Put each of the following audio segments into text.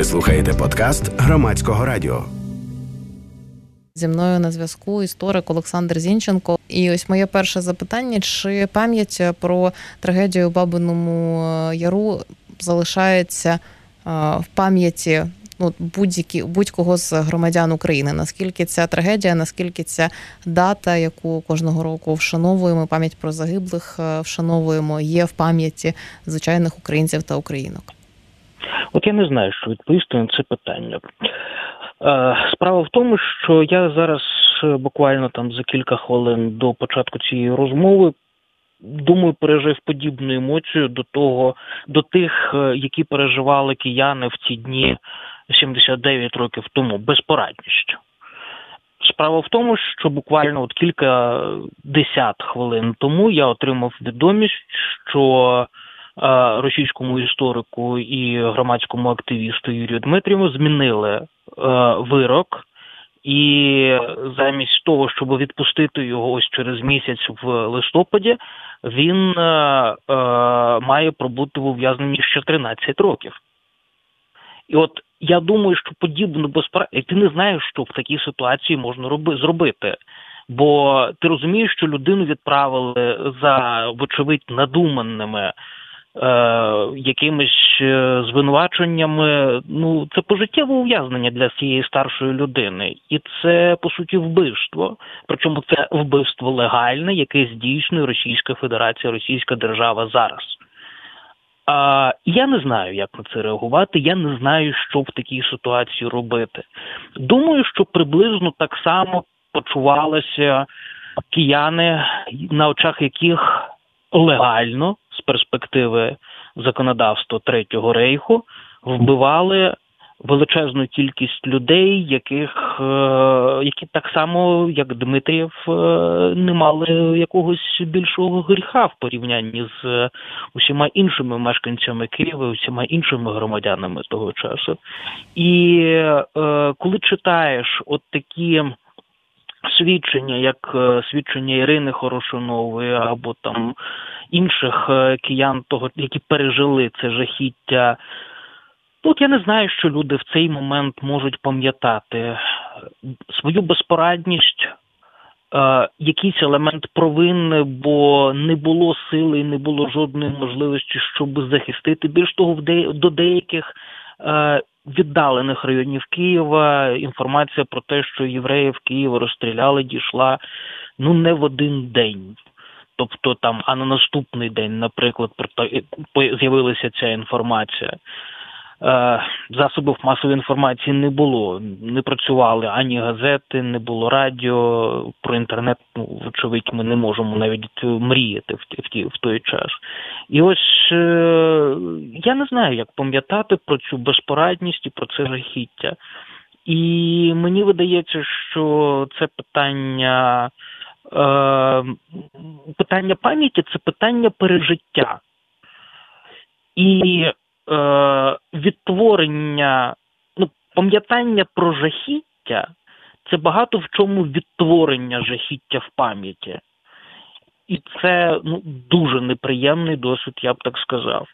Ви слухаєте подкаст Громадського радіо. Зі мною на зв'язку історик Олександр Зінченко. І ось моє перше запитання, чи пам'ять про трагедію у Бабиному Яру залишається в пам'яті будь-кого з громадян України? Наскільки ця трагедія, наскільки ця дата, яку кожного року вшановуємо, пам'ять про загиблих вшановуємо, є в пам'яті звичайних українців та українок? От я не знаю, що відповісти на це питання. Справа в тому, що я зараз буквально за кілька хвилин до початку цієї розмови, думаю, пережив подібну емоцію до тих, які переживали кияни в ці дні 79 років тому, безпорадність. Справа в тому, що буквально кілька десят хвилин тому я отримав відомість, що російському історику і громадському активісту Юрію Дмитрієву змінили вирок, і замість того, щоб відпустити його ось через місяць в листопаді, він має пробути в ув'язненні ще 13 років. І от я думаю, що подібно безпорадність, ти не знаєш, що в такій ситуації можна зробити. Бо ти розумієш, що людину відправили за, вочевидь, надуманими якимись звинуваченнями, це пожиттєве ув'язнення для цієї старшої людини. І це, по суті, вбивство. Причому це вбивство легальне, яке здійснює Російська Федерація, Російська держава зараз. Я не знаю, як на це реагувати, я не знаю, що в такій ситуації робити. Думаю, що приблизно так само почувалися кияни, на очах яких легально, з перспективи законодавства Третього Рейху, вбивали величезну кількість людей, які так само, як Дмитрієв, не мали якогось більшого гріха в порівнянні з усіма іншими мешканцями Києва, усіма іншими громадянами того часу. І коли читаєш такі свідчення, як свідчення Ірини Хорошунової або інших киян, які пережили це жахіття, я не знаю, що люди в цей момент можуть пам'ятати. Свою безпорадність, якийсь елемент провини, бо не було сили і не було жодної можливості, щоб захистити. Більш того, до деяких віддалених районів Києва інформація про те, що євреїв Києва розстріляли, дійшла не в один день. Тобто а на наступний день, наприклад, з'явилася ця інформація. Засобів масової інформації не було, не працювали ані газети, не було радіо, про інтернет, вочевидь, ми не можемо навіть мріяти в той час. І ось я не знаю, як пам'ятати про цю безпорадність і про це жахіття. І мені видається, що це питання пам'яті, це питання пережиття. І відтворення, пам'ятання про жахіття – це багато в чому відтворення жахіття в пам'яті. І це дуже неприємний досвід, я б так сказав.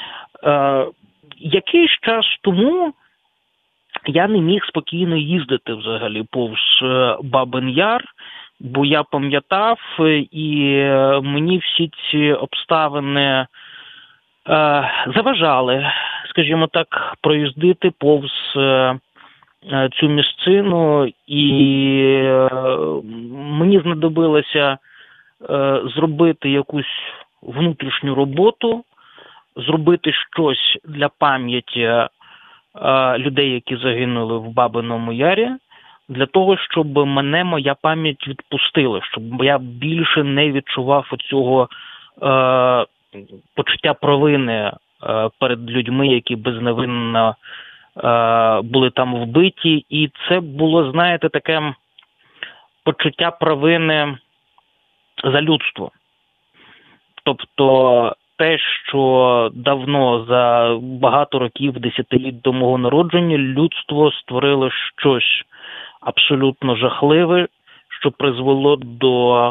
Якийсь час тому я не міг спокійно їздити взагалі повз Бабин Яр, бо я пам'ятав, і мені всі ці обставини заважали, скажімо так, проїздити повз цю місцину, і мені знадобилося зробити якусь внутрішню роботу, зробити щось для пам'яті людей, які загинули в Бабиному Ярі, для того, щоб мене моя пам'ять відпустила, щоб я більше не відчував оцього почуття провини перед людьми, які безневинно були там вбиті. І це було, знаєте, таке почуття провини за людство. Тобто те, що давно, за багато років, десятиліть до мого народження, людство створило щось абсолютно жахливе, що призвело до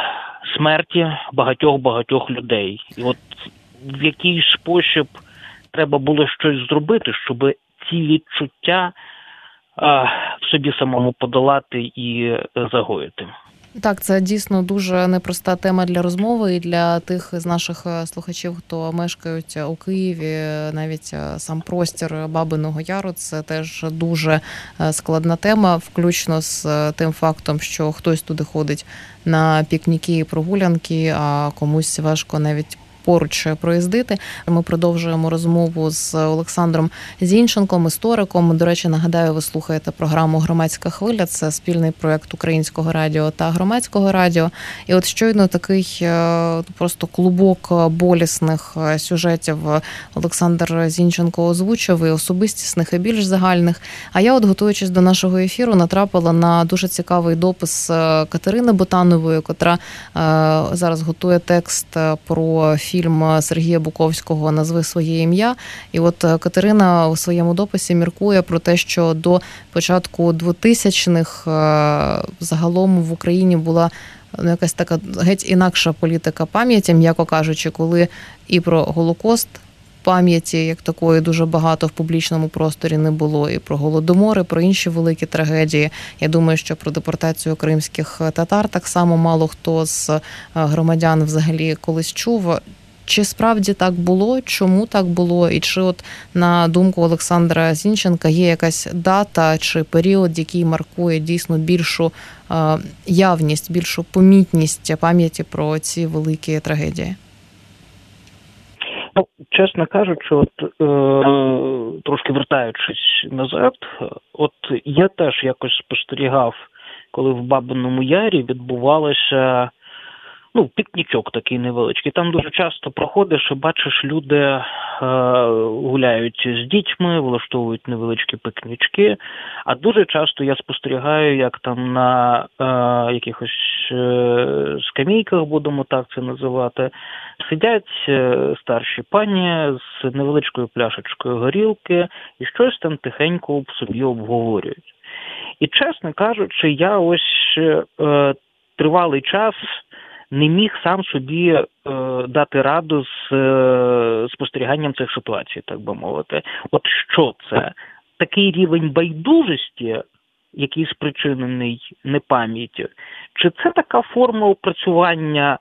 смерті багатьох людей. І от в якийсь спосіб треба було щось зробити, щоб ці відчуття в собі самому подолати і загоїти. Так, це дійсно дуже непроста тема для розмови і для тих з наших слухачів, хто мешкають у Києві. Навіть сам простір Бабиного Яру – це теж дуже складна тема, включно з тим фактом, що хтось туди ходить на пікніки і прогулянки, а комусь важко навіть поруч проїздити. Ми продовжуємо розмову з Олександром Зінченком, істориком. До речі, нагадаю, ви слухаєте програму «Громадська хвиля». Це спільний проєкт Українського радіо та Громадського радіо. І от щойно такий просто клубок болісних сюжетів Олександр Зінченко озвучив, і особистісних, і більш загальних. А я, от готуючись до нашого ефіру, натрапила на дуже цікавий допис Катерини Ботанової, котра зараз готує текст про фільм Сергія Буковського «Назви своє ім'я». І от Катерина у своєму дописі міркує про те, що до початку 2000-х загалом в Україні була якась така геть інакша політика пам'яті, м'яко кажучи, коли і про Голокост пам'яті як такої дуже багато в публічному просторі не було, і про Голодомор, і про інші великі трагедії. Я думаю, що про депортацію кримських татар так само мало хто з громадян взагалі колись чув. Чи справді так було, чому так було, і чи от, на думку Олександра Зінченка, є якась дата чи період, який маркує дійсно більшу явність, більшу помітність пам'яті про ці великі трагедії? Ну, чесно кажучи, трошки вертаючись назад, я теж якось спостерігав, коли в Бабиному Ярі відбувалося пікнічок такий невеличкий. Там дуже часто проходиш і бачиш, люди гуляють з дітьми, влаштовують невеличкі пікнічки. А дуже часто я спостерігаю, як там на якихось скамейках, будемо так це називати, сидять старші пані з невеличкою пляшечкою горілки і щось там тихенько собі обговорюють. І, чесно кажучи, я ось тривалий час не міг сам собі дати раду з спостеріганням цих ситуацій, так би мовити. От що це? Такий рівень байдужості, який спричинений непам'яттю? Чи це така форма опрацювання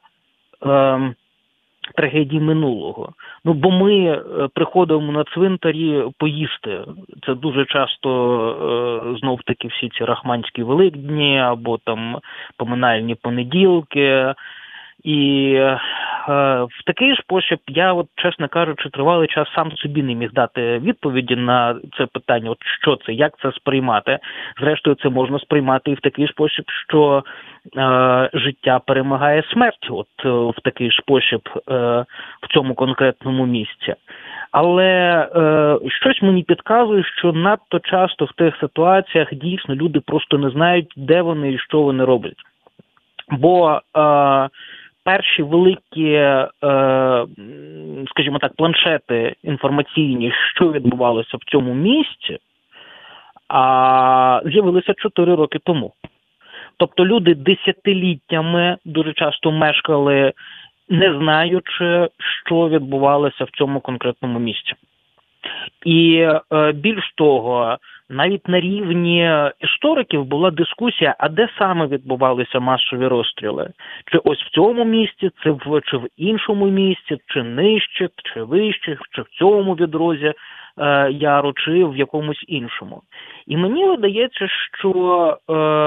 трагедії минулого? Бо ми приходимо на цвинтарі поїсти. Це дуже часто знов-таки всі ці рахманські великдні або там поминальні понеділки. І в такий спосіб я, чесно кажучи, тривалий час сам собі не міг дати відповіді на це питання, що це, як це сприймати. Зрештою, це можна сприймати і в такий спосіб, що життя перемагає смерть, в такий спосіб в цьому конкретному місці. Але щось мені підказує, що надто часто в тих ситуаціях дійсно люди просто не знають, де вони і що вони роблять. Бо перші великі, скажімо так, планшети інформаційні, що відбувалося в цьому місці, з'явилися 4 роки тому. Тобто люди десятиліттями дуже часто мешкали, не знаючи, що відбувалося в цьому конкретному місці. І більш того, навіть на рівні істориків була дискусія, а де саме відбувалися масові розстріли? Чи ось в цьому місці, чи в іншому місці, чи нижче, чи вище, чи в цьому відрозі яру, чи в якомусь іншому. І мені видається, що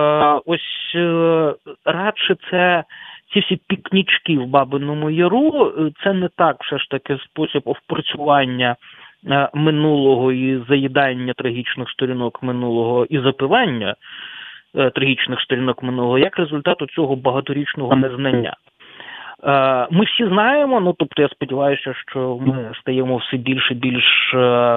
радше це ці всі пікнічки в Бабиному Яру, це не так все ж таки спосіб опрацювання минулого і заїдання трагічних сторінок минулого і запивання трагічних сторінок минулого, як результат цього багаторічного незнання. Ми всі знаємо, тобто я сподіваюся, що ми стаємо все більш і більш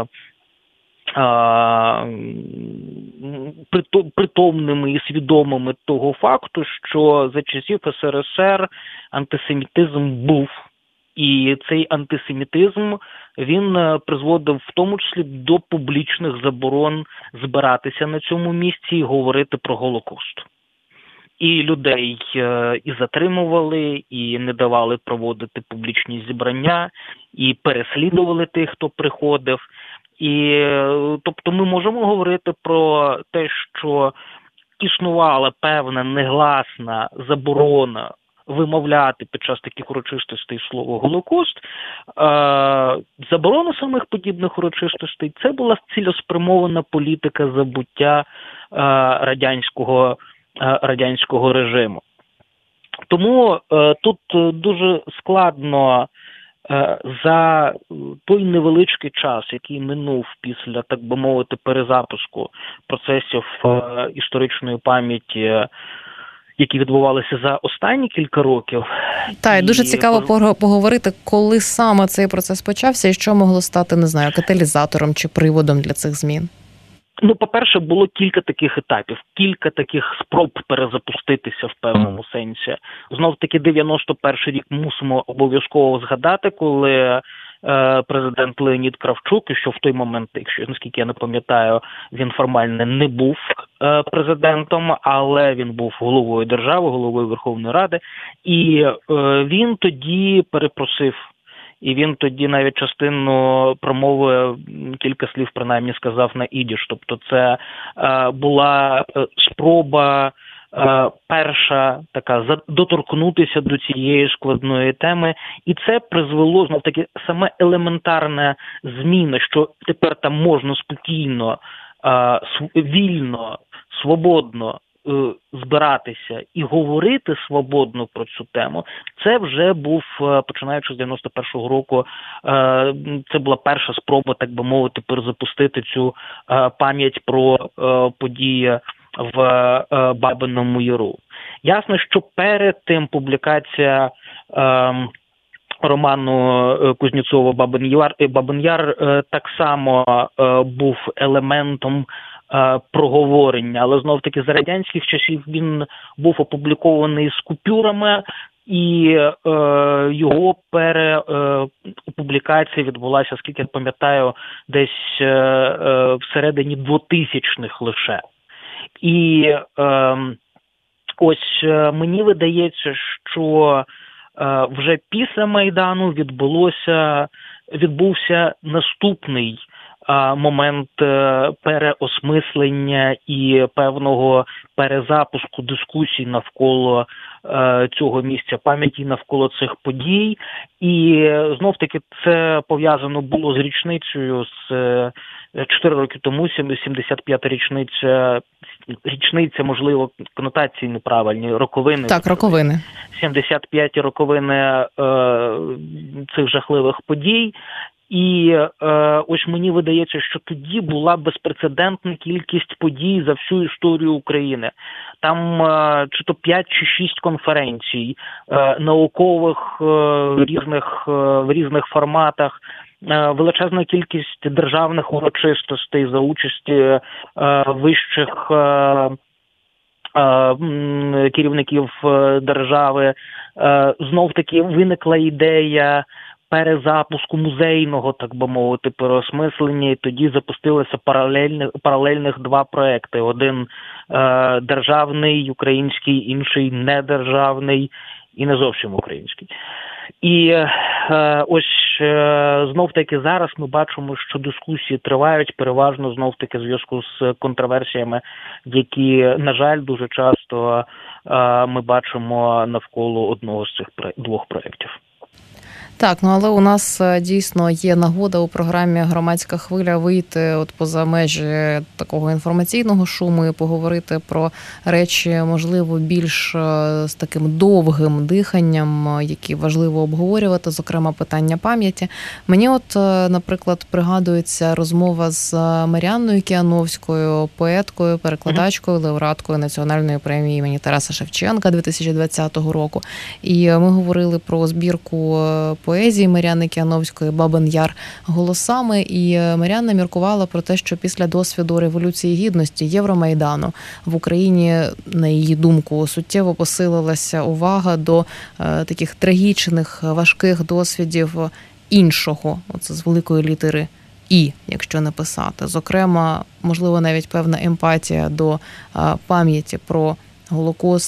притомними і свідомими того факту, що за часів СРСР антисемітизм був. І цей антисемітизм, він призводив в тому числі до публічних заборон збиратися на цьому місці і говорити про Голокост. І людей і затримували, і не давали проводити публічні зібрання, і переслідували тих, хто приходив. І, тобто, ми можемо говорити про те, що існувала певна негласна заборона вимовляти під час таких урочистостей слово «Голокост». Заборона самих подібних урочистостей – це була цілеспрямована політика забуття радянського режиму. Тому тут дуже складно за той невеличкий час, який минув після, так би мовити, перезапуску процесів історичної пам'яті, які відбувалися за останні кілька років. Так, і дуже цікаво поговорити, коли саме цей процес почався і що могло стати, не знаю, каталізатором чи приводом для цих змін. Ну, по-перше, було кілька таких етапів, кілька таких спроб перезапуститися в певному сенсі. Знов-таки 91-й рік мусимо обов'язково згадати, коли президент Леонід Кравчук, і що в той момент, якщо, наскільки я не пам'ятаю, він формально не був президентом, але він був головою держави, головою Верховної Ради, і він тоді перепросив. І він тоді навіть частину промови, кілька слів принаймні сказав на ідиш. Тобто це була спроба перша така доторкнутися до цієї складної теми. І це призвело, знов-таки, саме елементарна зміна, що тепер там можна спокійно, вільно, свободно збиратися і говорити свободно про цю тему, це вже був, починаючи з 91-го року, це була перша спроба, так би мовити, перезапустити цю пам'ять про події в Бабиному Яру. Ясно, що перед тим публікація роману Кузнєцова «Бабин Яр» так само був елементом проговорення, але знов-таки за радянських часів він був опублікований з купюрами, і його перепублікація відбулася, скільки я пам'ятаю, десь всередині 2000-х лише. І ось мені видається, що вже після Майдану відбувся наступний момент переосмислення і певного перезапуску дискусій навколо цього місця пам'яті, навколо цих подій. І знов-таки це пов'язано було з річницею з 4 роки тому, 75-та річниця, можливо, конотації неправильні, роковини. Так, роковини. 75-ті роковини цих жахливих подій. І ось мені видається, що тоді була безпрецедентна кількість подій за всю історію України. Там чи то 5 чи 6 конференцій наукових в різних форматах, величезна кількість державних урочистостей за участі вищих керівників держави. Знов-таки виникла ідея перезапуску музейного, так би мовити, переосмислення, і тоді запустилися паралельних два проекти. Один державний, український, інший недержавний і не зовсім український. І ось знов-таки зараз ми бачимо, що дискусії тривають переважно знов-таки в зв'язку з контроверсіями, які, на жаль, дуже часто ми бачимо навколо одного з цих двох проєктів. Так, ну але у нас дійсно є нагода у програмі «Громадська хвиля» вийти от поза межі такого інформаційного шуму і поговорити про речі, можливо, більш з таким довгим диханням, які важливо обговорювати, зокрема питання пам'яті. Мені от, наприклад, пригадується розмова з Маріанною Кіановською, поеткою, перекладачкою, лауреаткою Національної премії імені Тараса Шевченка 2020 року. І ми говорили про збірку поезії Маріани Кіановської «Бабин Яр» голосами, і Маріанна міркувала про те, що після досвіду Революції Гідності, Євромайдану в Україні, на її думку, суттєво посилилася увага до таких трагічних, важких досвідів іншого, оце з великої літери «І», якщо написати. Зокрема, можливо, навіть певна емпатія до пам'яті про Голокост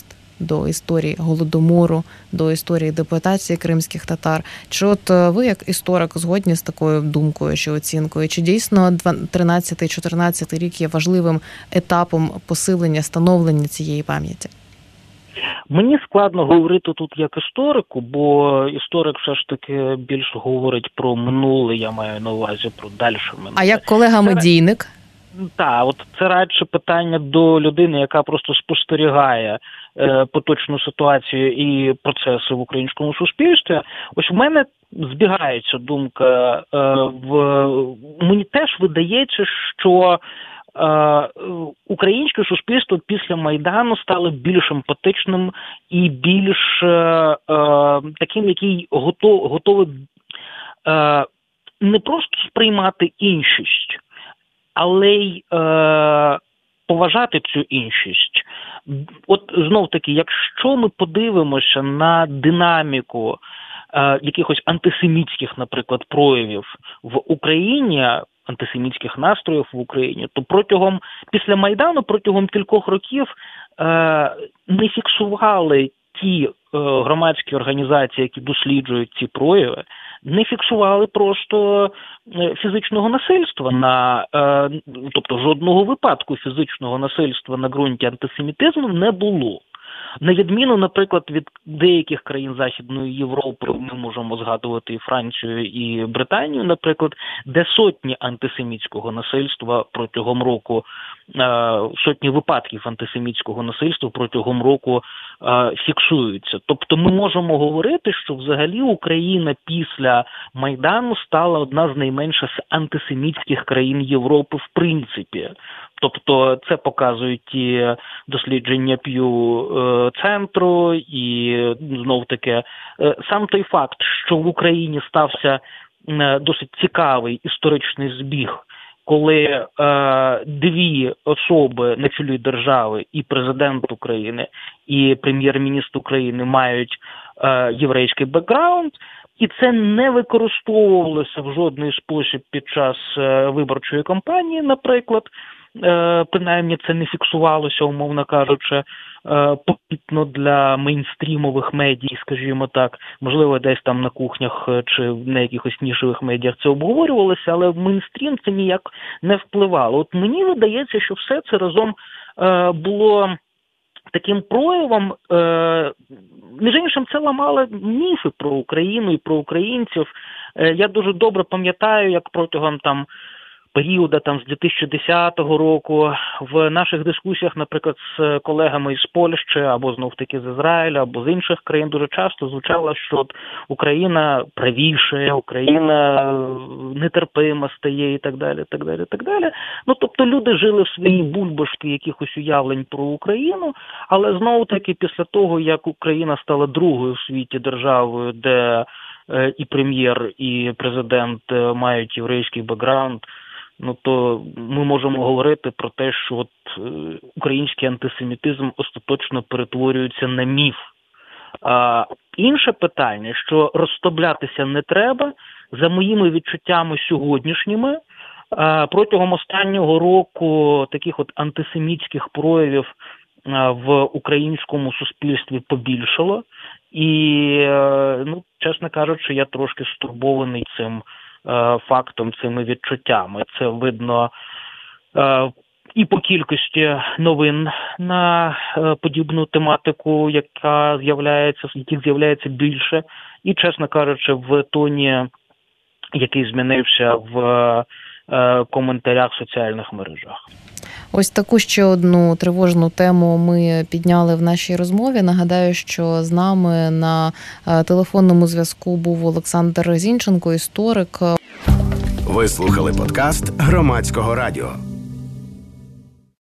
до історії Голодомору, до історії депортації кримських татар. Чи от ви, як історик, згодні з такою думкою чи оцінкою? Чи дійсно 13-14 рік є важливим етапом посилення, становлення цієї пам'яті? Мені складно говорити тут як історику, бо історик все ж таки більше говорить про минуле, я маю на увазі про дальше минуле. А як колега-медійник? Так, от це радше питання до людини, яка просто спостерігає поточну ситуацію і процеси в українському суспільстві. Ось в мене збігається думка. Мені теж видається, що українське суспільство після Майдану стало більш емпатичним і більш таким, який готовий не просто сприймати іншість, але й поважати цю іншість. От знов-таки, якщо ми подивимося на динаміку якихось антисемітських, наприклад, проявів в Україні, антисемітських настроїв в Україні, то після Майдану протягом кількох років не фіксували ті громадські організації, які досліджують ці прояви, не фіксували просто фізичного насильства, тобто жодного випадку фізичного насильства на ґрунті антисемітизму не було. На відміну, наприклад, від деяких країн Західної Європи, ми можемо згадувати і Францію, і Британію, наприклад, де сотні антисемітського насильства протягом року, сотні випадків антисемітського насильства протягом року фіксуються. Тобто ми можемо говорити, що взагалі Україна після Майдану стала одна з найменших антисемітських країн Європи в принципі. Тобто це показують і дослідження П'ю-центру, і знов-таки сам той факт, що в Україні стався досить цікавий історичний збіг, коли дві особи на чолі держави, і президент України, і прем'єр-міністр України мають єврейський бекграунд, і це не використовувалося в жодний спосіб під час виборчої кампанії, наприклад. Принаймні це не фіксувалося, умовно кажучи, помітно для мейнстрімових медій, скажімо так. Можливо, десь там на кухнях чи на якихось нішевих медіях це обговорювалося, але в мейнстрім це ніяк не впливало. От мені видається, що все це разом було таким проявом, між іншим, це ламало міфи про Україну і про українців. Я дуже добре пам'ятаю, як протягом періоду з 2010 року в наших дискусіях, наприклад, з колегами із Польщі, або знов-таки з Ізраїля, або з інших країн дуже часто звучало, що Україна правіше, Україна нетерпима стає і так далі, так далі, так далі. Тобто люди жили в своїй бульбашці якихось уявлень про Україну, але знов-таки після того, як Україна стала другою в світі державою, де і прем'єр, і президент мають єврейський бекграунд, то ми можемо говорити про те, що український антисемітизм остаточно перетворюється на міф. Інше питання, що розслаблятися не треба, за моїми відчуттями сьогоднішніми, протягом останнього року таких антисемітських проявів в українському суспільстві побільшало. І, чесно кажучи, я трошки стурбований цим фактом, цими відчуттями. Це видно і по кількості новин на подібну тематику, яких з'являється більше, і, чесно кажучи, в тоні, який змінився в коментарях в соціальних мережах. Ось таку ще одну тривожну тему ми підняли в нашій розмові. Нагадаю, що з нами на телефонному зв'язку був Олександр Зінченко, історик. Ви слухали подкаст Громадського радіо.